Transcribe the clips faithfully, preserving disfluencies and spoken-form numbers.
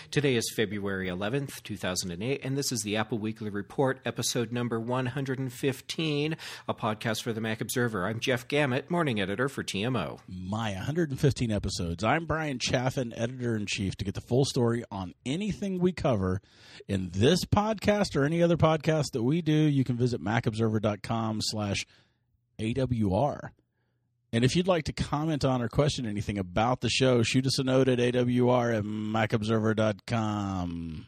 Today is February eleventh, two thousand eight, and this is the Apple Weekly Report, episode number one hundred fifteen, a podcast for the Mac Observer. I'm Jeff Gamet, morning editor for T M O. My one hundred fifteen episodes. I'm Brian Chaffin, editor-in-chief. To get the full story on anything we cover in this podcast or any other podcast that we do, you can visit macobserver.com slash AWR. And if you'd like to comment on or question anything about the show, shoot us a note at A W R at macobserver dot com.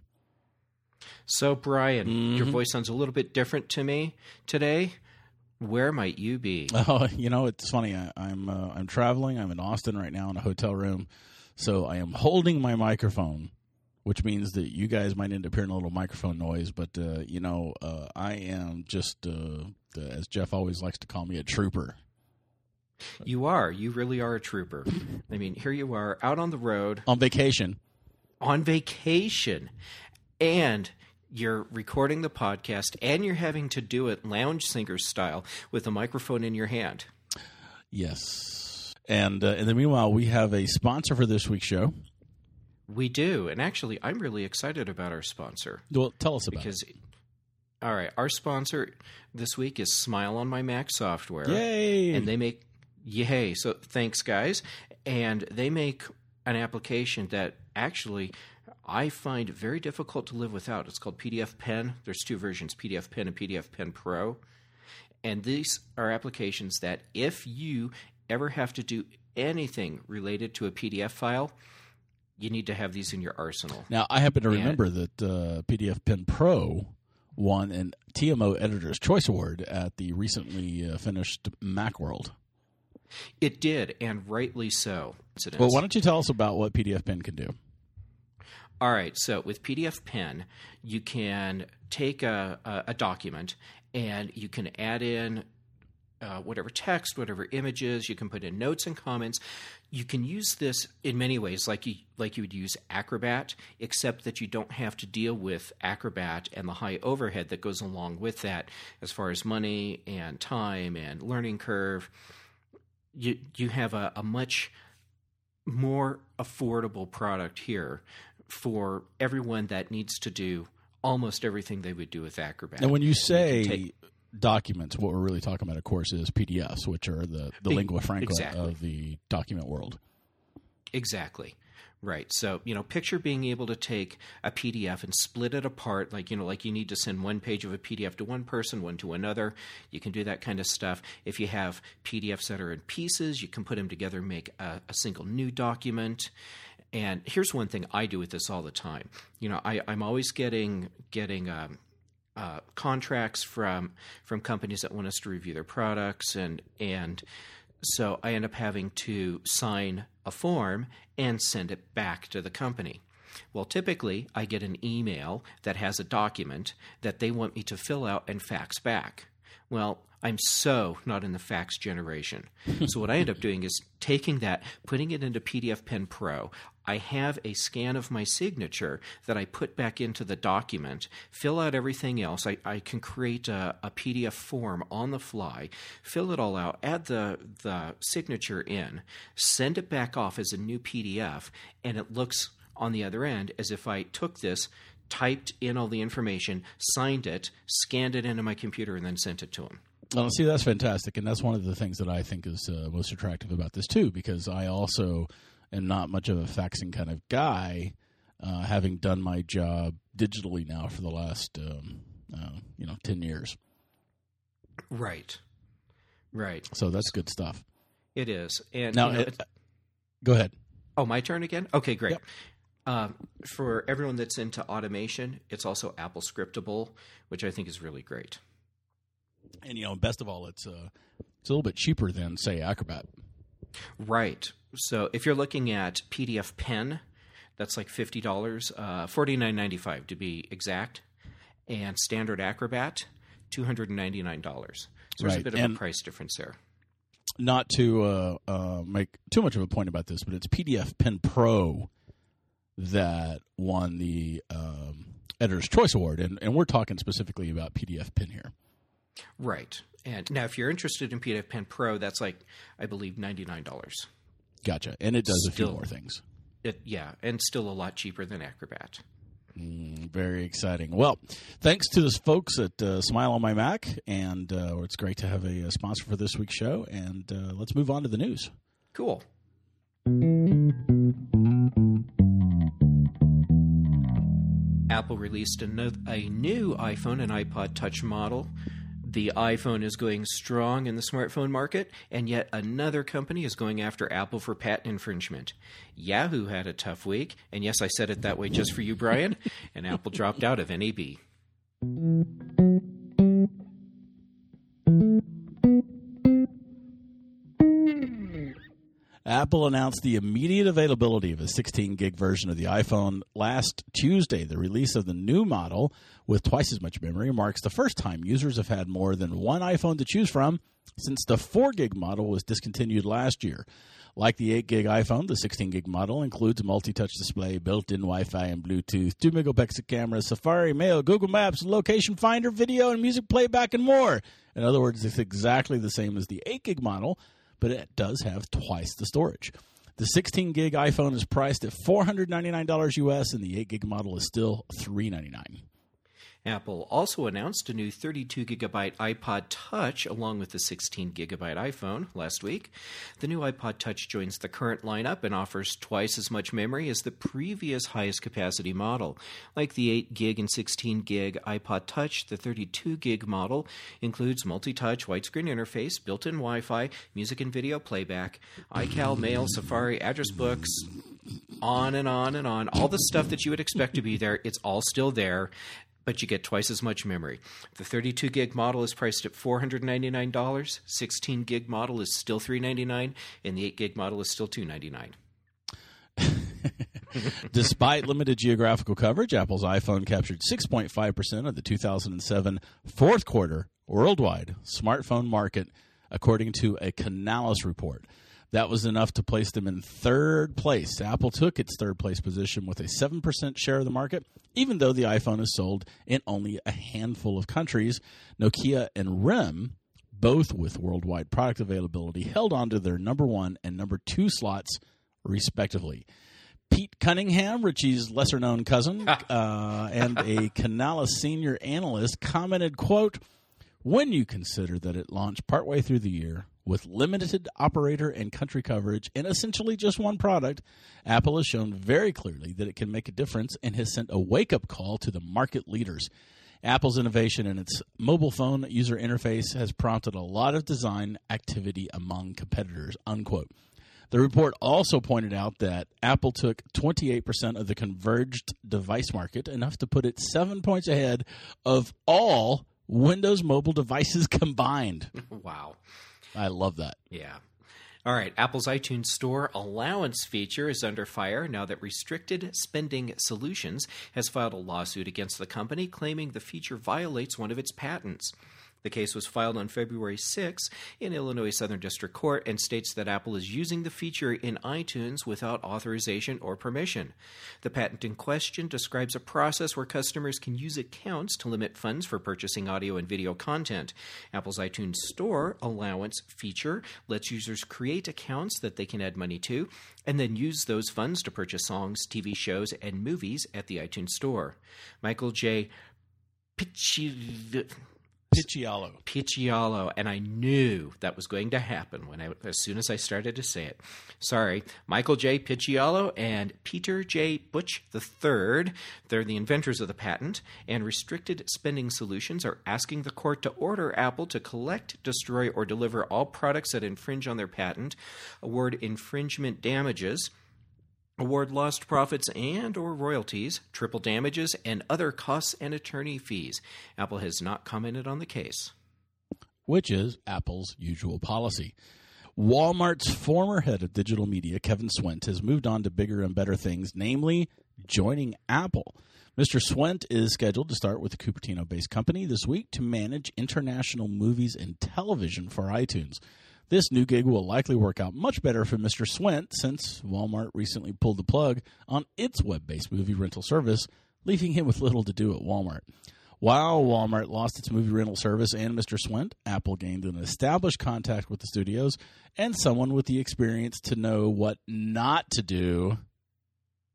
So, Brian, mm-hmm. your voice sounds a little bit different to me today. Where might you be? Oh, you know, it's funny. I, I'm uh, I'm traveling. I'm in Austin right now in a hotel room. So I am holding my microphone, which means that you guys might end up hearing a little microphone noise. But, uh, you know, uh, I am just, uh, the, as Jeff always likes to call me, a trooper. You are. You really are a trooper. I mean, here you are out on the road. On vacation. On vacation. And you're recording the podcast, and you're having to do it lounge singer style with a microphone in your hand. Yes. And uh, in the meanwhile, we have a sponsor for this week's show. We do. And actually, I'm really excited about our sponsor. Well, tell us about because, it. All right. Our sponsor this week is Smile on My Mac software. Yay! And they make... Yay. So thanks, guys. And they make an application that actually I find very difficult to live without. It's called P D F Pen. There's two versions, P D F Pen and P D F Pen Pro. And these are applications that if you ever have to do anything related to a P D F file, you need to have these in your arsenal. Now, I happen to and, remember that uh, P D F Pen Pro won an T M O Editor's Choice Award at the recently uh, finished Macworld. It did, and rightly so. Well, why don't you tell us about what P D F Pen can do? All right, so with P D F Pen, you can take a, a, a document and you can add in uh, whatever text, whatever images. You can put in notes and comments. You can use this in many ways like you, like you would use Acrobat, except that you don't have to deal with Acrobat and the high overhead that goes along with that as far as money and time and learning curve. You you have a, a much more affordable product here for everyone that needs to do almost everything they would do with Acrobat. And when you say you take, documents, what we're really talking about, of course, is P D Fs, which are the, the lingua franca exactly. of the document world. Exactly. Right. So, you know, picture being able to take a P D F and split it apart, like, you know, like you need to send one page of a P D F to one person, one to another. You can do that kind of stuff. If you have P D Fs that are in pieces, you can put them together and make a, a single new document. And here's one thing I do with this all the time. You know, I, I'm always getting getting um, uh, contracts from from companies that want us to review their products, and and so I end up having to sign a form and send it back to the company. Well, typically, I get an email that has a document that they want me to fill out and fax back. Well, I'm so not in the fax generation. So what I end up doing is taking that, putting it into P D F Pen Pro. I have a scan of my signature that I put back into the document, fill out everything else. I, I can create a, a P D F form on the fly, fill it all out, add the, the signature in, send it back off as a new P D F, and it looks on the other end as if I took this, typed in all the information, signed it, scanned it into my computer, and then sent it to them. Well, see, that's fantastic, and that's one of the things that I think is uh, most attractive about this, too, because I also am not much of a faxing kind of guy, uh, having done my job digitally now for the last, um, uh, you know, ten years. Right. Right. So that's good stuff. It is. And now, you know, it, go ahead. Oh, my turn again? Okay, great. Yep. Um, for everyone that's into automation, it's also Apple Scriptable, which I think is really great. And, you know, best of all, it's uh, it's a little bit cheaper than, say, Acrobat. Right. So if you're looking at P D F Pen, that's like fifty dollars, uh, forty-nine ninety-five to be exact, and standard Acrobat, two hundred ninety-nine dollars. So there's right. a bit of and a price difference there. Not to uh, uh, make too much of a point about this, but it's P D F Pen Pro that won the um, Editor's Choice Award, and, and we're talking specifically about P D F Pen here. Right. And now if you're interested in P D F Pen Pro, that's like, I believe, ninety-nine dollars. Gotcha. And it does Still, a few more things. It, yeah, and still a lot cheaper than Acrobat. Mm, very exciting. Well, thanks to the folks at uh, Smile on My Mac, and uh, it's great to have a, a sponsor for this week's show. And uh, let's move on to the news. Cool. Apple released a, no- a new iPhone and iPod Touch model. The iPhone is going strong in the smartphone market, and yet another company is going after Apple for patent infringement. Yahoo had a tough week, and yes, I said it that way just for you, Brian, and Apple dropped out of N A B. Apple announced the immediate availability of a sixteen gig version of the iPhone last Tuesday. The release of the new model with twice as much memory marks the first time users have had more than one iPhone to choose from since the four gig model was discontinued last year. Like the eight gig iPhone, the sixteen gig model includes a multi-touch display, built-in Wi-Fi and Bluetooth, two megapixel camera, Safari, Mail, Google Maps, Location Finder, video and music playback, and more. In other words, it's exactly the same as the eight gig model, but it does have twice the storage. The sixteen gig iPhone is priced at four hundred ninety-nine dollars U S, and the eight gig model is still three hundred ninety-nine dollars. Apple also announced a new thirty-two gigabyte iPod Touch along with the sixteen gigabyte iPhone last week. The new iPod Touch joins the current lineup and offers twice as much memory as the previous highest capacity model. Like the eight gig and sixteen gig iPod Touch, the thirty-two gig model includes multi-touch widescreen interface, built-in Wi-Fi, music and video playback, iCal, Mail, Safari, address books, on and on and on. All the stuff that you would expect to be there, it's all still there, but you get twice as much memory. The thirty-two gig model is priced at four hundred ninety-nine dollars, sixteen gig model is still three hundred ninety-nine dollars, and the eight gig model is still two hundred ninety-nine dollars. Despite limited geographical coverage, Apple's iPhone captured six point five percent of the two thousand seven fourth quarter worldwide smartphone market, according to a Canalys report. That was enough to place them in third place. Apple took its third place position with a seven percent share of the market, even though the iPhone is sold in only a handful of countries. Nokia and R I M, both with worldwide product availability, held on to their number one and number two slots, respectively. Pete Cunningham, Richie's lesser-known cousin, uh, and a Canalys senior analyst commented, quote, "When you consider that it launched partway through the year with limited operator and country coverage and essentially just one product, Apple has shown very clearly that it can make a difference and has sent a wake-up call to the market leaders. Apple's innovation in its mobile phone user interface has prompted a lot of design activity among competitors," unquote. The report also pointed out that Apple took twenty-eight percent of the converged device market, enough to put it seven points ahead of all Windows mobile devices combined. Wow. I love that. Yeah. All right. Apple's iTunes Store allowance feature is under fire now that Restricted Spending Solutions has filed a lawsuit against the company claiming the feature violates one of its patents. The case was filed on February sixth in Illinois Southern District Court and states that Apple is using the feature in iTunes without authorization or permission. The patent in question describes a process where customers can use accounts to limit funds for purchasing audio and video content. Apple's iTunes Store allowance feature lets users create accounts that they can add money to and then use those funds to purchase songs, T V shows, and movies at the iTunes Store. Michael J. Picci... Picciolo. Picciolo, and I knew that was going to happen when I, as soon as I started to say it. Sorry, Michael J. Picciolo and Peter J. Butch the third. They're the inventors of the patent, and Restricted Spending Solutions are asking the court to order Apple to collect, destroy, or deliver all products that infringe on their patent, award infringement damages, award lost profits and or royalties, triple damages, and other costs and attorney fees. Apple has not commented on the case. Which is Apple's usual policy. Walmart's former head of digital media, Kevin Swent, has moved on to bigger and better things, namely joining Apple. Mister Swent is scheduled to start with the Cupertino-based company this week to manage international movies and television for iTunes. This new gig will likely work out much better for Mister Swent since Walmart recently pulled the plug on its web-based movie rental service, leaving him with little to do at Walmart. While Walmart lost its movie rental service and Mister Swent, Apple gained an established contact with the studios and someone with the experience to know what not to do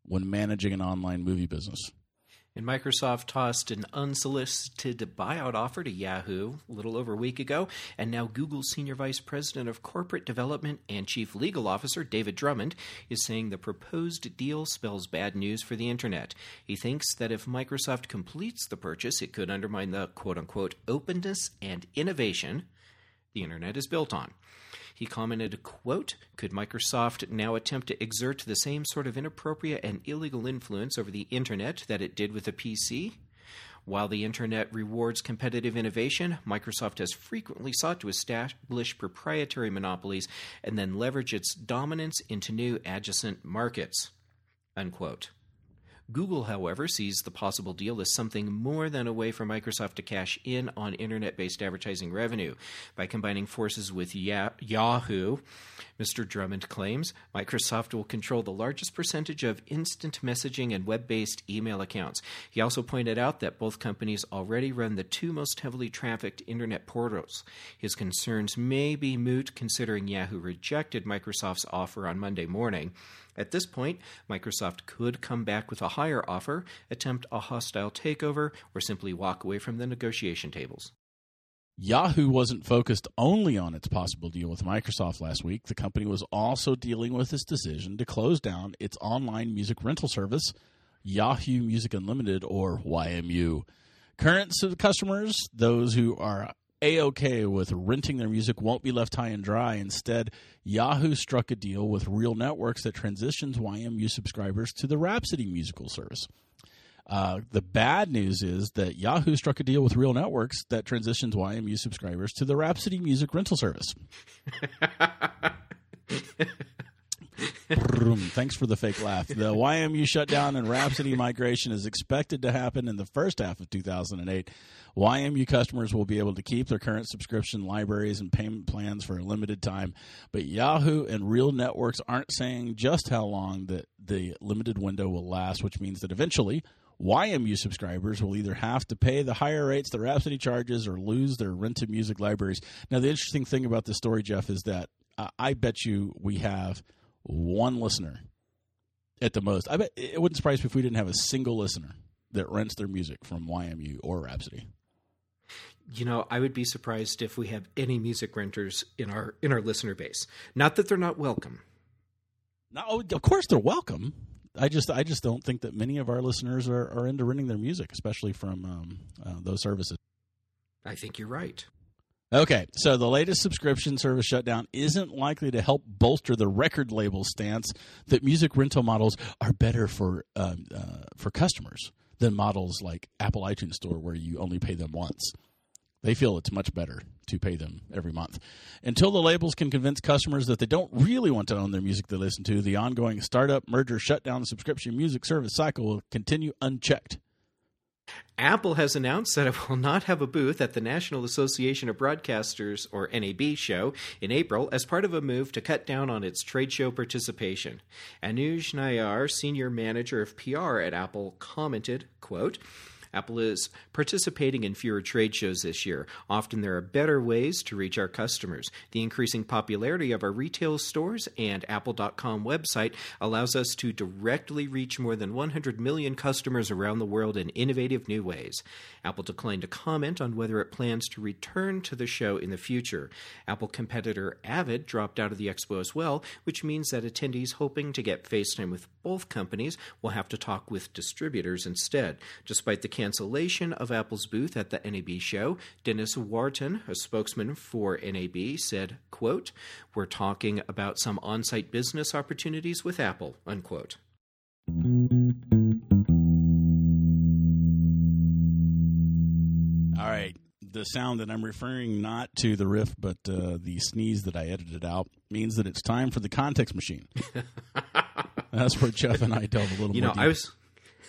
when managing an online movie business. And Microsoft tossed an unsolicited buyout offer to Yahoo a little over a week ago, and now Google's Senior Vice President of Corporate Development and Chief Legal Officer, David Drummond, is saying the proposed deal spells bad news for the Internet. He thinks that if Microsoft completes the purchase, it could undermine the quote-unquote openness and innovation the Internet is built on. He commented, quote, "Could Microsoft now attempt to exert the same sort of inappropriate and illegal influence over the Internet that it did with the P C? While the Internet rewards competitive innovation, Microsoft has frequently sought to establish proprietary monopolies and then leverage its dominance into new adjacent markets," unquote. Google, however, sees the possible deal as something more than a way for Microsoft to cash in on internet-based advertising revenue. By combining forces with Ya- Yahoo, Mister Drummond claims Microsoft will control the largest percentage of instant messaging and web-based email accounts. He also pointed out that both companies already run the two most heavily trafficked internet portals. His concerns may be moot considering Yahoo rejected Microsoft's offer on Monday morning. At this point, Microsoft could come back with a higher offer, attempt a hostile takeover, or simply walk away from the negotiation tables. Yahoo wasn't focused only on its possible deal with Microsoft last week. The company was also dealing with its decision to close down its online music rental service, Yahoo Music Unlimited, or Y M U. Current customers, those who are A-OK with renting their music, won't be left high and dry. Instead, Yahoo struck a deal with Real Networks that transitions Y M U subscribers to the Rhapsody musical service. Uh, the bad news is that Yahoo struck a deal with Real Networks that transitions Y M U subscribers to the Rhapsody music rental service. Thanks for the fake laugh. The Y M U shutdown and Rhapsody migration is expected to happen in the first half of two thousand eight. Y M U customers will be able to keep their current subscription libraries and payment plans for a limited time, but Yahoo and Real Networks aren't saying just how long the, the limited window will last, which means that eventually Y M U subscribers will either have to pay the higher rates the Rhapsody charges or lose their rented music libraries. Now, the interesting thing about this story, Jeff, is that uh, I bet you we have one listener at the most. I bet it wouldn't surprise me if we didn't have a single listener that rents their music from Y M U or Rhapsody. You know, I would be surprised if we have any music renters in our in our listener base. Not that they're not welcome. No, of course they're welcome. I just I just don't think that many of our listeners are, are into renting their music, especially from um, uh, those services. I think you're right. Okay, so the latest subscription service shutdown isn't likely to help bolster the record label's stance that music rental models are better for um, uh, for customers than models like Apple iTunes Store, where you only pay them once. They feel it's much better to pay them every month. Until the labels can convince customers that they don't really want to own their music they listen to, the ongoing startup, merger, shutdown, subscription music service cycle will continue unchecked. Apple has announced that it will not have a booth at the National Association of Broadcasters, or N A B, show in April as part of a move to cut down on its trade show participation. Anuj Nayar, senior manager of P R at Apple, commented, quote, "Apple is participating in fewer trade shows this year. Often there are better ways to reach our customers. The increasing popularity of our retail stores and Apple dot com website allows us to directly reach more than one hundred million customers around the world in innovative new ways." Apple declined to comment on whether it plans to return to the show in the future. Apple competitor Avid dropped out of the expo as well, which means that attendees hoping to get FaceTime with both companies will have to talk with distributors instead. Despite the cancellation of Apple's booth at the N A B show, Dennis Wharton, a spokesman for N A B, said, quote, "We're talking about some on-site business opportunities with Apple," unquote. All right. The sound that I'm referring not to the riff, but uh, the sneeze that I edited out means that it's time for the context machine. That's where Jeff and I delve a little you more know, deep. I was...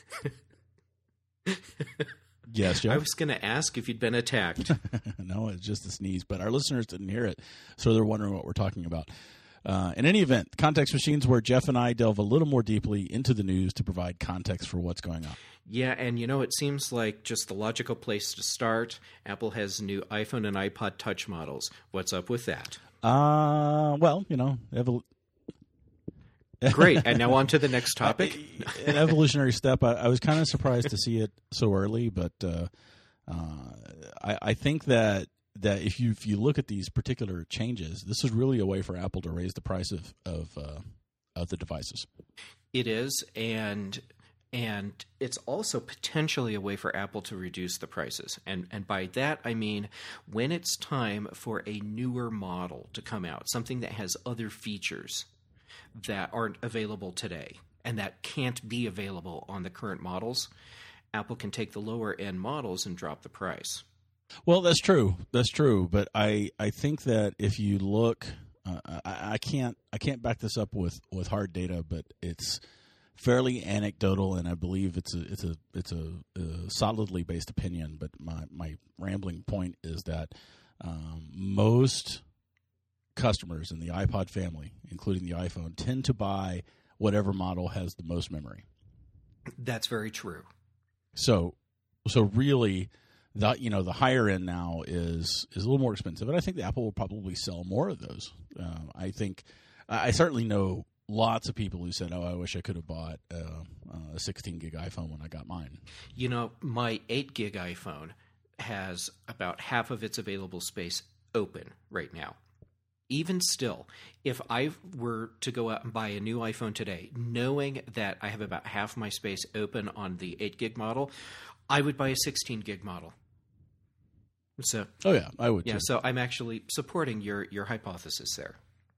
Yes, Jeff? I was going to ask if you'd been attacked. No, it's just a sneeze, but our listeners didn't hear it, so they're wondering what we're talking about. Uh, in any event, Context Machines, where Jeff and I delve a little more deeply into the news to provide context for what's going on. Yeah, and you know, it seems like just the logical place to start. Apple has new iPhone and iPod Touch models. What's up with that? Uh, well, you know, evol- Great. And now on to the next topic. An evolutionary step. I, I was kind of surprised to see it so early, but uh, uh, I, I think that that if you if you look at these particular changes, this is really a way for Apple to raise the price of of, uh, of the devices. It is, and and it's also potentially a way for Apple to reduce the prices. And and by that I mean when it's time for a newer model to come out, something that has other features that aren't available today and that can't be available on the current models, Apple can take the lower end models and drop the price. Well, that's true. That's true. But I, I think that if you look, uh, I, I can't I can't back this up with, with hard data, but it's fairly anecdotal, and I believe it's a it's a it's a, a solidly based opinion. But my, my rambling point is that um, most customers in the iPod family, including the iPhone, tend to buy whatever model has the most memory. That's very true. So, so really, the you know the higher end now is is a little more expensive, and I think the Apple will probably sell more of those. Uh, I think I certainly know lots of people who said, "Oh, I wish I could have bought uh, a sixteen gig iPhone when I got mine." You know, my eight gig iPhone has about half of its available space open right now. Even still, if I were to go out and buy a new iPhone today, knowing that I have about half my space open on the eight gig model, I would buy a sixteen gig model. So, oh yeah, I would. Yeah, too. so I'm actually supporting your your hypothesis there.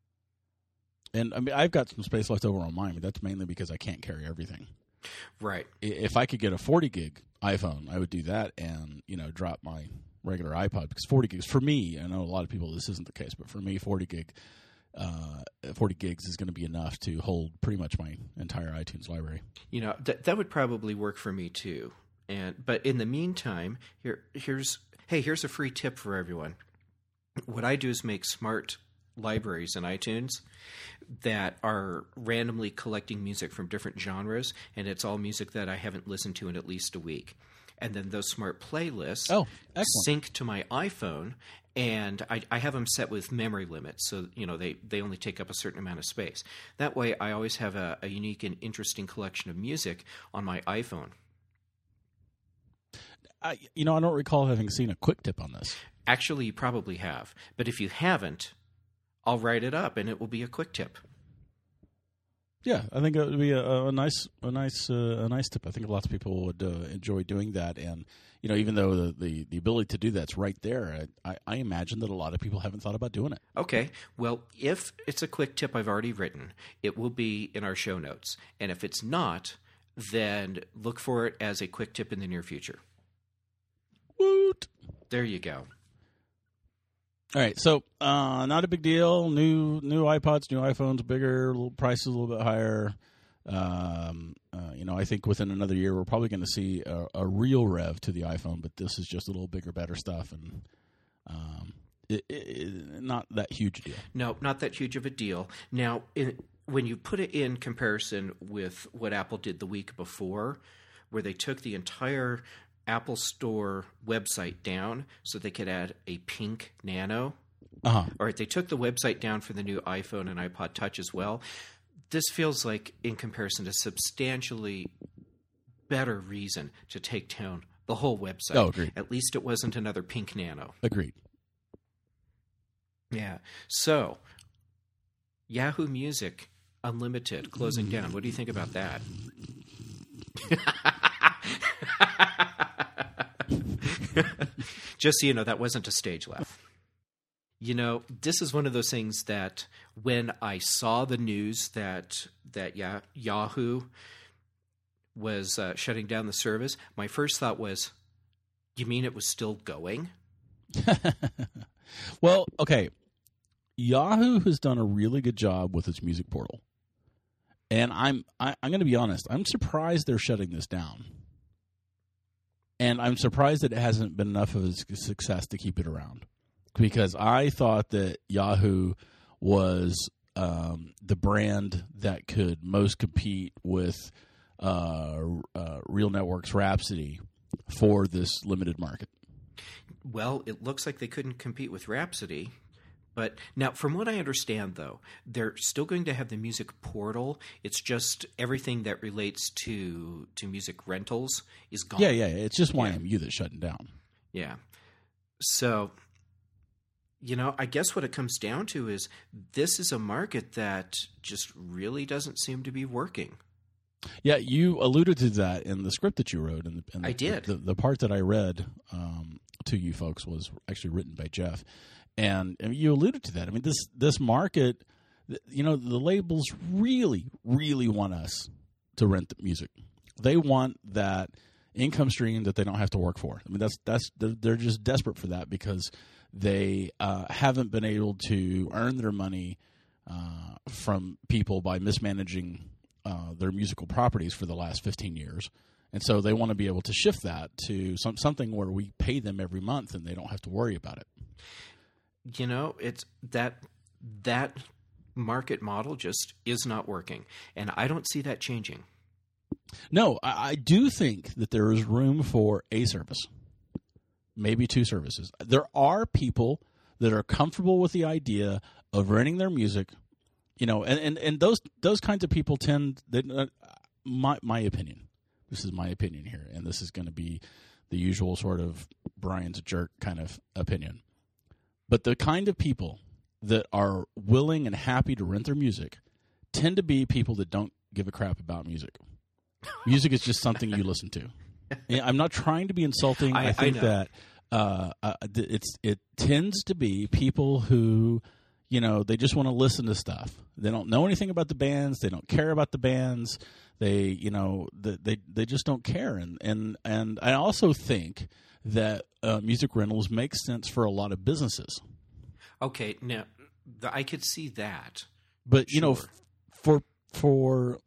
And I mean, I've got some space left over on mine, but that's mainly because I can't carry everything. Right. If I could get a forty gig iPhone, I would do that, and you know, drop my regular iPod, because forty gigs for me, I know a lot of people this isn't the case, but for me, forty gig, uh, forty gigs is going to be enough to hold pretty much my entire iTunes library. You know, that that would probably work for me too. And but in the meantime, here here's hey, here's a free tip for everyone. What I do is make smart libraries in iTunes that are randomly collecting music from different genres, and it's all music that I haven't listened to in at least a week. And then those smart playlists oh, sync to my iPhone, and I, I have them set with memory limits, so you know they, they only take up a certain amount of space. That way, I always have a, a unique and interesting collection of music on my iPhone. I, you know, I don't recall having seen a quick tip on this. Actually, you probably have, but if you haven't, I'll write it up, and it will be a quick tip. Yeah, I think it would be a, a nice, a nice, uh, a nice tip. I think lots of people would uh, enjoy doing that, and you know, even though the, the, the ability to do that's right there, I, I imagine that a lot of people haven't thought about doing it. Okay, well, if it's a quick tip I've already written, it will be in our show notes, and if it's not, then look for it as a quick tip in the near future. Woot! There you go. All right, so uh, not a big deal. New new iPods, new iPhones, bigger, little prices a little bit higher. Um, uh, you know, I think within another year we're probably going to see a, a real rev to the iPhone, but this is just a little bigger, better stuff, and um, it, it, it, not that huge a deal. No, not that huge of a deal. Now, in, when you put it in comparison with what Apple did the week before, where they took the entire Apple Store website down so they could add a pink Nano. Uh-huh. Or they took the website down for the new iPhone and iPod Touch as well. This feels like, in comparison, a substantially better reason to take down the whole website. Oh, agreed. At least it wasn't another pink Nano. Agreed. Yeah. So, Yahoo Music Unlimited closing down. What do you think about that? Just so you know, that wasn't a stage laugh. You know, this is one of those things that when I saw the news that that Yah- Yahoo was uh, shutting down the service, my first thought was, you mean it was still going? Well, okay. Yahoo has done a really good job with its music portal. And I'm I, I'm going to be honest, I'm surprised they're shutting this down. And I'm surprised that it hasn't been enough of a success to keep it around, because I thought that Yahoo was um, the brand that could most compete with uh, uh, Real Network's Rhapsody for this limited market. Well, it looks like they couldn't compete with Rhapsody, But now, from what I understand, though, they're still going to have the music portal. It's just everything that relates to to music rentals is gone. Yeah, yeah. It's just Y M U yeah. that's shutting down. Yeah. So, you know, I guess what it comes down to is this is a market that just really doesn't seem to be working. Yeah, you alluded to that in the script that you wrote. And, and I the, did. The, the part that I read um, to you folks was actually written by Jeff. And, and you alluded to that. I mean, this this market, you know, the labels really, really want us to rent the music. They want that income stream that they don't have to work for. I mean, that's that's they're, they're just desperate for that because they uh, haven't been able to earn their money uh, from people by mismanaging uh, their musical properties for the last fifteen years. And so they want to be able to shift that to some, something where we pay them every month and they don't have to worry about it. You know, it's that that market model just is not working, and I don't see that changing. No, I, I do think that there is room for a service, maybe two services. There are people that are comfortable with the idea of renting their music, you know, and, and, and those those kinds of people tend, that, uh, my my opinion, this is my opinion here, and this is going to be the usual sort of Brian's a jerk kind of opinion. But the kind of people that are willing and happy to rent their music tend to be people that don't give a crap about music. Music is just something you listen to. I'm not trying to be insulting. I, I think I that uh, uh, it's it tends to be people who, you know, they just want to listen to stuff. They don't know anything about the bands. They don't care about the bands. They, you know, they they just don't care. And and and I also think that uh, music rentals make sense for a lot of businesses. Okay, now I could see that, but sure. you know, for for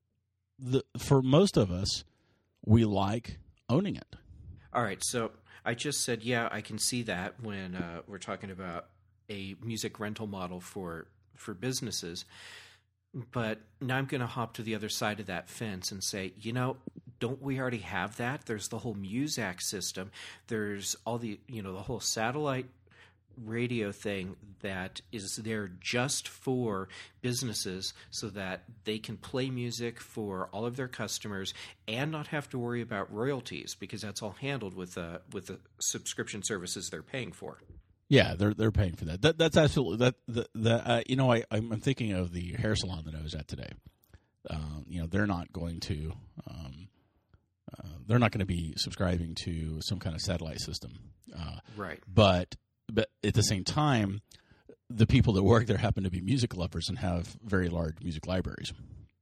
the for most of us, we like owning it. All right, so I just said, yeah, I can see that when uh, we're talking about a music rental model for for businesses. But now I'm going to hop to the other side of that fence and say, you know, don't we already have that? There's the whole Muzak system. There's all the, you know, the whole satellite radio thing that is there just for businesses so that they can play music for all of their customers and not have to worry about royalties because that's all handled with uh, with the subscription services they're paying for. Yeah, they're they're paying for that. that that's absolutely that. The, the uh, you know, I I'm thinking of the hair salon that I was at today. Um, you know, they're not going to um, uh, they're not going to be subscribing to some kind of satellite system, uh, right? But but at the same time, the people that work there happen to be music lovers and have very large music libraries.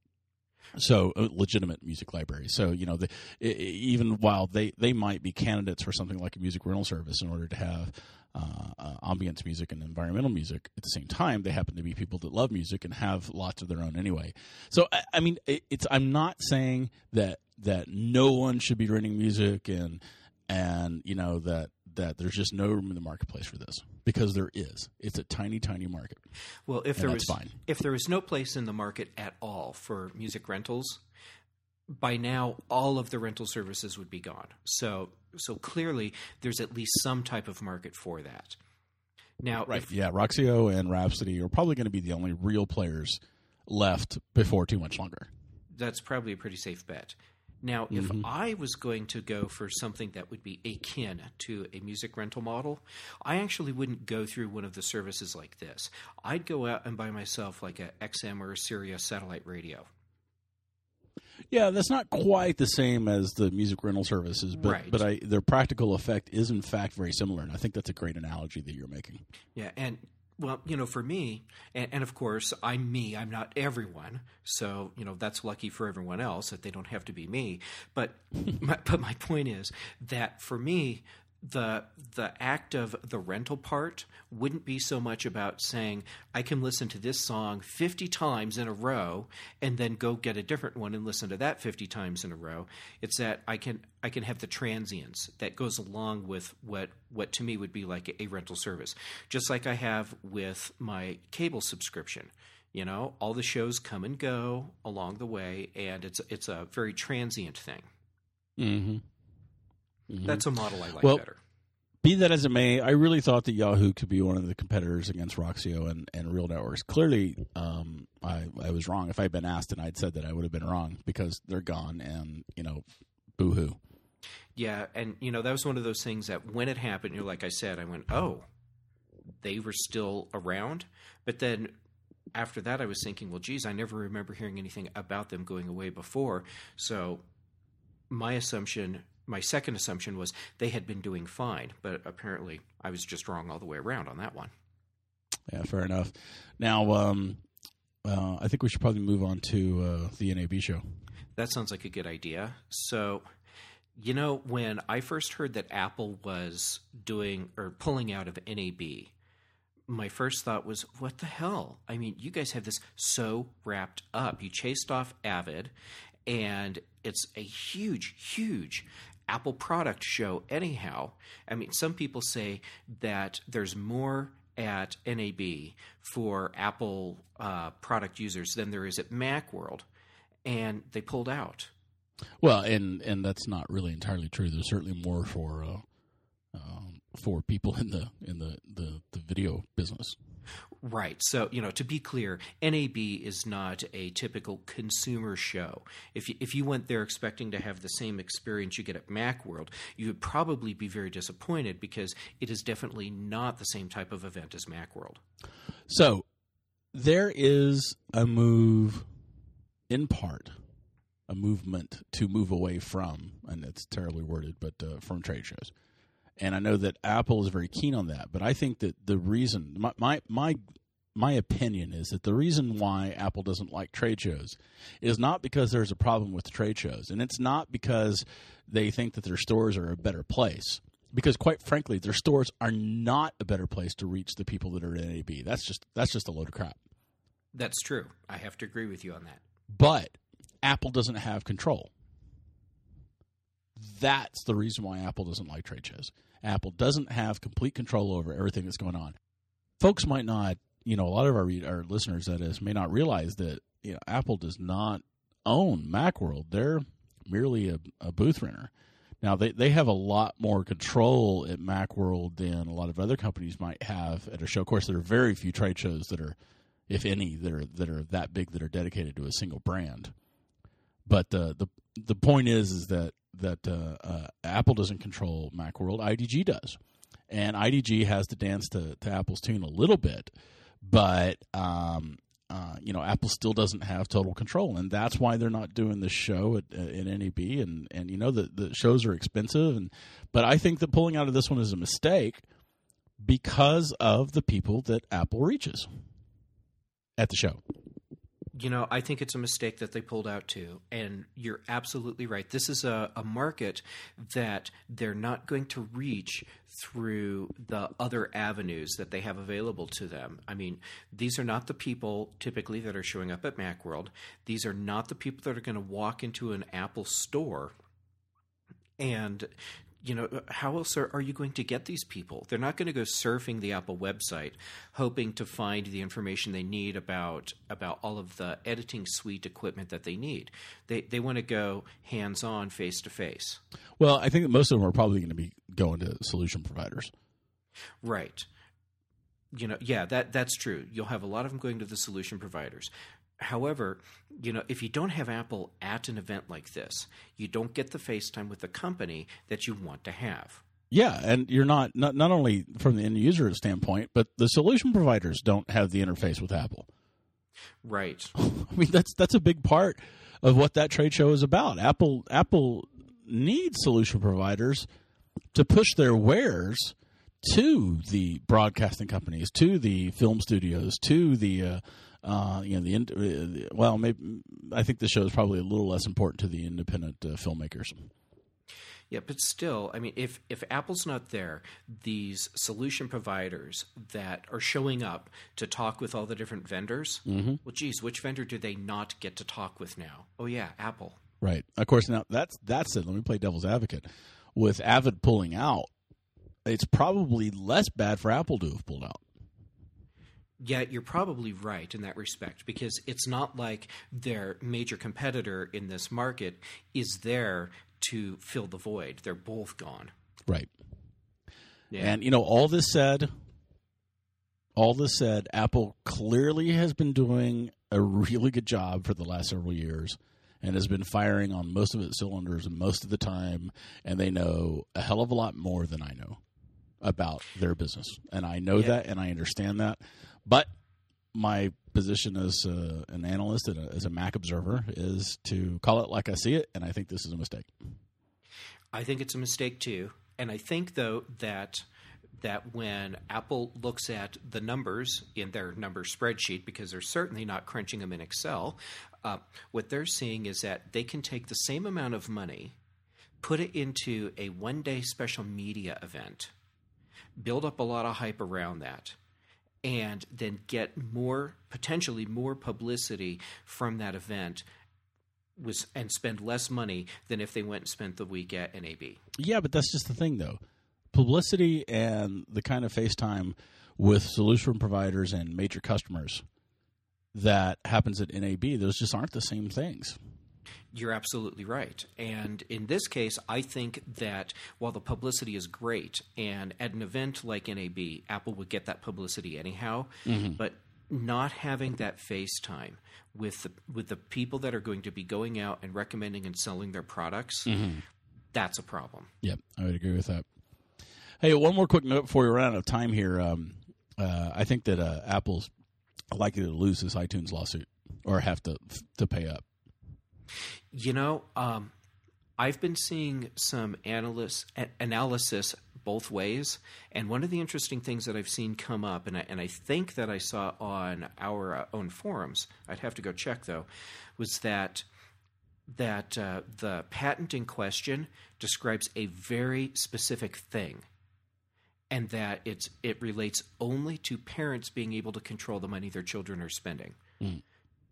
So uh, legitimate music libraries. So you know, the, even while they, they might be candidates for something like a music rental service in order to have uh, uh, ambience music and environmental music, at the same time, they happen to be people that love music and have lots of their own anyway. So I, I mean, it, it's I'm not saying that that no one should be renting music and and you know that. that there's just no room in the marketplace for this because there is. It's a tiny, tiny market. Well, if and there was fine. if there was no place in the market at all for music rentals, by now all of the rental services would be gone. So so clearly there's at least some type of market for that. Now, right? If, yeah, Roxio and Rhapsody are probably going to be the only real players left before too much longer. That's probably a pretty safe bet. Now, if mm-hmm. I was going to go for something that would be akin to a music rental model, I actually wouldn't go through one of the services like this. I'd go out and buy myself like a X M or a Sirius satellite radio. Yeah, that's not quite the same as the music rental services, but right. but I, their practical effect is in fact very similar, and I think that's a great analogy that you're making. Yeah, and well, you know, for me, and, and of course, I'm me. I'm not everyone. So, you know, that's lucky for everyone else that they don't have to be me. But my, but my point is that for me, the the act of the rental part wouldn't be so much about saying I can listen to this song fifty times in a row and then go get a different one and listen to that fifty times in a row. It's that I can I can have the transients that goes along with what what to me would be like a, a rental service, just like I have with my cable subscription. You know, all the shows come and go along the way, and it's it's a very transient thing. Mm-hmm. Mm-hmm. That's a model I like well, better. Be that as it may, I really thought that Yahoo could be one of the competitors against Roxio and, and Real Networks. Clearly, um, I, I was wrong. If I had been asked and I'd said that, I would have been wrong because they're gone and, you know, boo-hoo. Yeah, and, you know, that was one of those things that when it happened, you know, like I said, I went, oh, they were still around? But then after that, I was thinking, well, geez, I never remember hearing anything about them going away before. So my assumption... My second assumption was they had been doing fine, but apparently I was just wrong all the way around on that one. Yeah, fair enough. Now, um, uh, I think we should probably move on to uh, the N A B show. That sounds like a good idea. So, you know, when I first heard that Apple was doing or pulling out of N A B, my first thought was, what the hell? I mean, you guys have this so wrapped up. You chased off Avid, and it's a huge, huge Apple product show anyhow. I mean, some people say that there's more at N A B for Apple uh, product users than there is at Macworld, and they pulled out. Well, and and that's not really entirely true. There's certainly more for uh, um, for people in the in the, the, the video business. Right. So, you know, to be clear, N A B is not a typical consumer show. If you, if you went there expecting to have the same experience you get at Macworld, you would probably be very disappointed because it is definitely not the same type of event as Macworld. So, there is a move, in part, a movement to move away from, and it's terribly worded, but uh, from trade shows. And I know that Apple is very keen on that, but I think that the reason my, my my my opinion is that the reason why Apple doesn't like trade shows is not because there's a problem with trade shows, and it's not because they think that their stores are a better place. Because quite frankly, their stores are not a better place to reach the people that are at N A B. That's just that's just a load of crap. That's true. I have to agree with you on that. But Apple doesn't have control. That's the reason why Apple doesn't like trade shows. Apple doesn't have complete control over everything that's going on. Folks might not, you know, a lot of our our listeners, that is, may not realize that, you know, Apple does not own Macworld. They're merely a, a booth renter. Now, they, they have a lot more control at Macworld than a lot of other companies might have at a show. Of course, there are very few trade shows that are, if any, that are that are that big that are dedicated to a single brand. But uh, the the point is is that that uh, uh, Apple doesn't control Macworld. I D G does, and I D G has to dance to, to Apple's tune a little bit, but um, uh, you know, Apple still doesn't have total control, and that's why they're not doing this show at, uh, at N A B. And, and you know, the the shows are expensive, and but I think that pulling out of this one is a mistake because of the people that Apple reaches at the show. You know, I think it's a mistake that they pulled out too, and you're absolutely right. This is a, a market that they're not going to reach through the other avenues that they have available to them. I mean, these are not the people typically that are showing up at Macworld. These are not the people that are going to walk into an Apple store and, you know, how else are, are you going to get these people? They're not going to go surfing the Apple website hoping to find the information they need about about all of the editing suite equipment that they need. They they want to go hands-on, face-to-face. Well, I think that most of them are probably going to be going to solution providers. Right. You know, yeah, that that's true. You'll have a lot of them going to the solution providers. However, you know, if you don't have Apple at an event like this, you don't get the FaceTime with the company that you want to have. Yeah, and you're not, not not only from the end user standpoint, but the solution providers don't have the interface with Apple. Right. I mean, that's that's a big part of what that trade show is about. Apple Apple needs solution providers to push their wares to the broadcasting companies, to the film studios, to the uh, uh, you know the well, maybe I think this show is probably a little less important to the independent uh, filmmakers. Yeah, but still, I mean, if if Apple's not there, these solution providers that are showing up to talk with all the different vendors, mm-hmm. well, geez, which vendor do they not get to talk with now? Oh yeah, Apple. Right. Of course. Now that's that's it. Let me play devil's advocate. With Avid pulling out, it's probably less bad for Apple to have pulled out. Yeah, you're probably right in that respect, because it's not like their major competitor in this market is there to fill the void. They're both gone. Right. Yeah. And, you know, all this said, all this said, Apple clearly has been doing a really good job for the last several years and has been firing on most of its cylinders most of the time, and they know a hell of a lot more than I know about their business. And I know yeah. that, and I understand that. But my position as uh, an analyst and a, as a Mac observer is to call it like I see it, and I think this is a mistake. I think it's a mistake too. And I think, though, that that when Apple looks at the numbers in their number spreadsheet, because they're certainly not crunching them in Excel, uh, what they're seeing is that they can take the same amount of money, put it into a one-day special media event, build up a lot of hype around that, and then get more, potentially more publicity from that event was, and spend less money than if they went and spent the week at N A B. Yeah, but that's just the thing, though. Publicity and the kind of FaceTime with solution providers and major customers that happens at N A B, those just aren't the same things. You're absolutely right. And in this case, I think that while the publicity is great, and at an event like N A B, Apple would get that publicity anyhow, mm-hmm. but not having that FaceTime with the, with the people that are going to be going out and recommending and selling their products, mm-hmm. that's a problem. Yep, I would agree with that. Hey, one more quick note before we run out of time here. Um, uh, I think that uh, Apple's likely to lose this iTunes lawsuit or have to to pay up. You know, um, I've been seeing some analysis, analysis both ways, and one of the interesting things that I've seen come up, and I, and I think that I saw on our uh, own forums, I'd have to go check though, was that that uh, the patent in question describes a very specific thing, and that it's it relates only to parents being able to control the money their children are spending. Mm.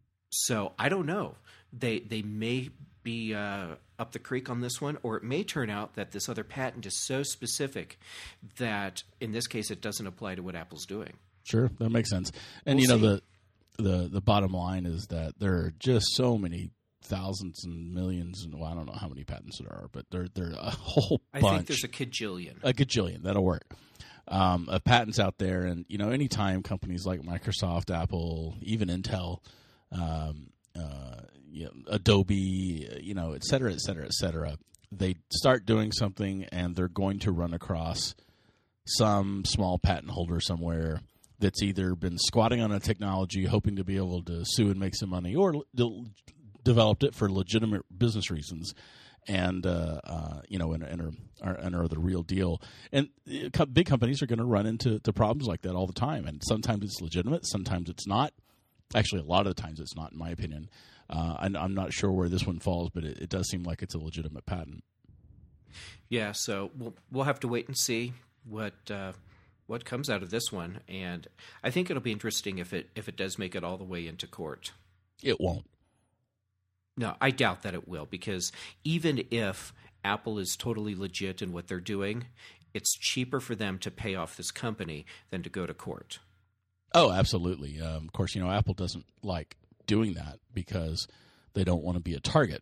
So I don't know. They they may be uh, up the creek on this one, or it may turn out that this other patent is so specific that in this case it doesn't apply to what Apple's doing. Sure, that makes sense. And we'll you know see. the the the bottom line is that there are just so many thousands and millions, and well, I don't know how many patents there are, but there there are a whole bunch. I think there's a gajillion. A gajillion, that'll work. Um, of patents out there, and you know, anytime companies like Microsoft, Apple, even Intel, um, uh, you know, Adobe, you know, et cetera, et cetera, et cetera, they start doing something, and they're going to run across some small patent holder somewhere that's either been squatting on a technology, hoping to be able to sue and make some money, or de- developed it for legitimate business reasons. And, uh, uh, you know, and, and, are, and are the real deal. And uh, big companies are going to run into to problems like that all the time. And sometimes it's legitimate, sometimes it's not. Actually, a lot of the times it's not, in my opinion. Uh, and I'm not sure where this one falls, but it, it does seem like it's a legitimate patent. Yeah, so we'll we'll have to wait and see what uh, what comes out of this one. And I think it'll be interesting if it if it does make it all the way into court. It won't. No, I doubt that it will, because even if Apple is totally legit in what they're doing, it's cheaper for them to pay off this company than to go to court. Oh, absolutely. Um, of course, you know, Apple doesn't like doing that because they don't want to be a target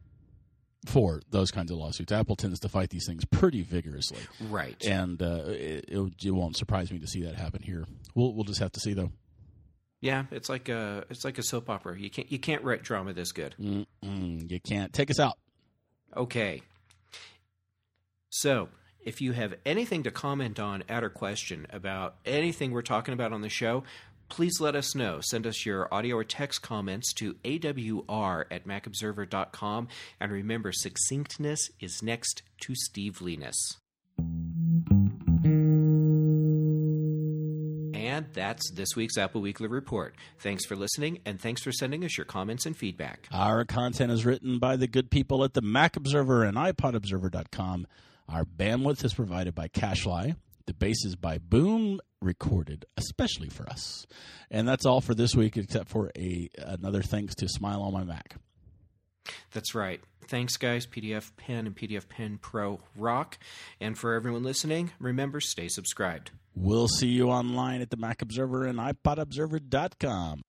for those kinds of lawsuits. Apple tends to fight these things pretty vigorously. Right. And uh, it, it, it won't surprise me to see that happen here. We'll we'll just have to see, though. Yeah, it's like a it's like a soap opera. You can't you can't write drama this good. Mm-mm, you can't. Take us out. Okay. So, if you have anything to comment on, add, or question about anything we're talking about on the show, please let us know. Send us your audio or text comments to A W R at mac observer dot com. And remember, succinctness is next to Steve-liness. And that's this week's Apple Weekly Report. Thanks for listening, and thanks for sending us your comments and feedback. Our content is written by the good people at the Mac Observer and iPod Observer dot com. Our bandwidth is provided by CacheFly. The bass is by Boom, recorded especially for us. And that's all for this week, except for a another thanks to Smile on My Mac. That's right. Thanks, guys. P D F Pen and P D F Pen Pro rock. And for everyone listening, remember, stay subscribed. We'll see you online at the Mac Observer and iPod Observer dot com.